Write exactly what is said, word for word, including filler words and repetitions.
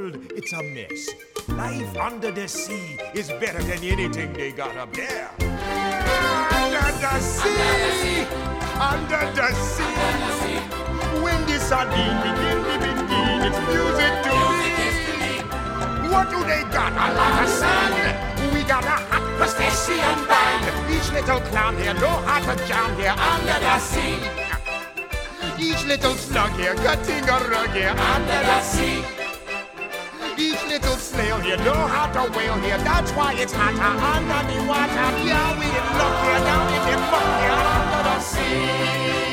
world, it's a mess. Life under the sea is better than anything they got up there. Under the sea, under the sea, when the sardine begin to begin, it's music to me. What do they got? A lot of sand. We got a hot crustacean band. Each little clown here know how to jam here under the sea. Each little slug here cutting a rug here under the sea. Each little snail here know how to whale here. That's why it's hotter under the water. Yeah, we in luck here down in the muck here under the sea.